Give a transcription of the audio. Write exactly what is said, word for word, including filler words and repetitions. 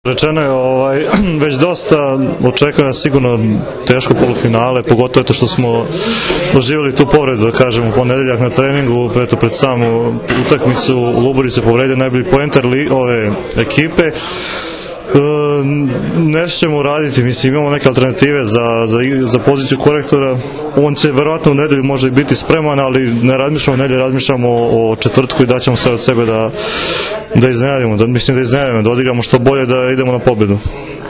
Rečeno je ovaj, već dosta, očekuje sigurno teško polufinale, pogotovo to što smo doživjeli tu povredu, da kažem, u ponedeljak na treningu, eto, pred samu utakmicu u Lubori se povredio najbolji poenter ove ekipe. E, nešto ćemo raditi, mislim, imamo neke alternative za, za, za poziciju korektora. On će verovatno u nedelju može biti spreman, ali ne razmišljamo o nedelju, razmišljamo o, o četvrtku i daćemo sve od sebe da, da iznenadimo, da, mislim da iznenadimo, da odigramo što bolje, da idemo na pobedu.